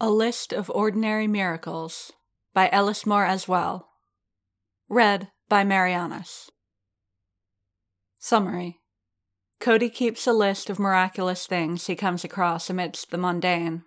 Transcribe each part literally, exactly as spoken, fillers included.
A List of Ordinary Miracles by Ellis Moore Aswell. Read by Marianas. Summary. Cody keeps a list of miraculous things he comes across amidst the mundane.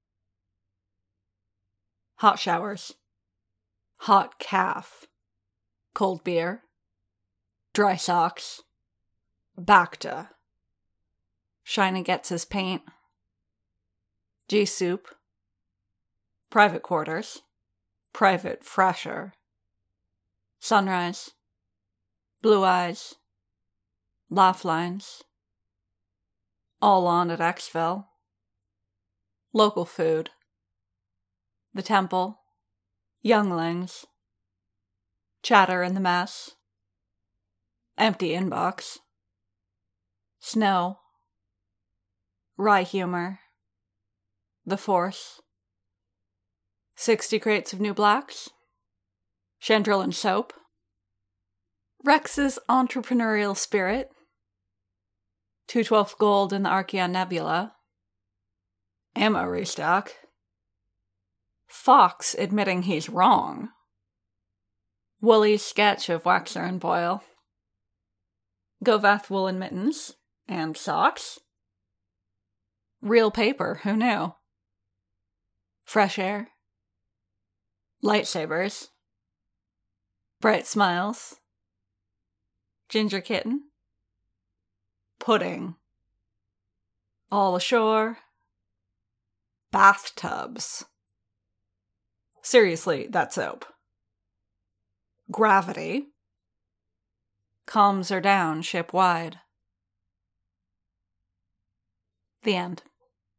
Hot showers. Hot calf. Cold beer. Dry socks. Bacta. Shina gets his paint. G-soup. Private quarters. Private fresher. Sunrise. Blue eyes. Laugh lines. All on at Exville. Local food. The temple. Younglings. Chatter in the mess. Empty inbox. Snow. Wry humor. The force. Sixty crates of new blacks. Chandril and soap. Rex's entrepreneurial spirit. two twelfth gold in the Archeon Nebula. Ammo restock. Fox admitting he's wrong. Wooly's sketch of Waxer and Boyle. Govath woolen mittens. And socks. Real paper, who knew? Fresh air. Lightsabers. Bright smiles. Ginger kitten. Pudding. All ashore. Bathtubs. Seriously, that soap. Gravity. Comms are down ship-wide. The end.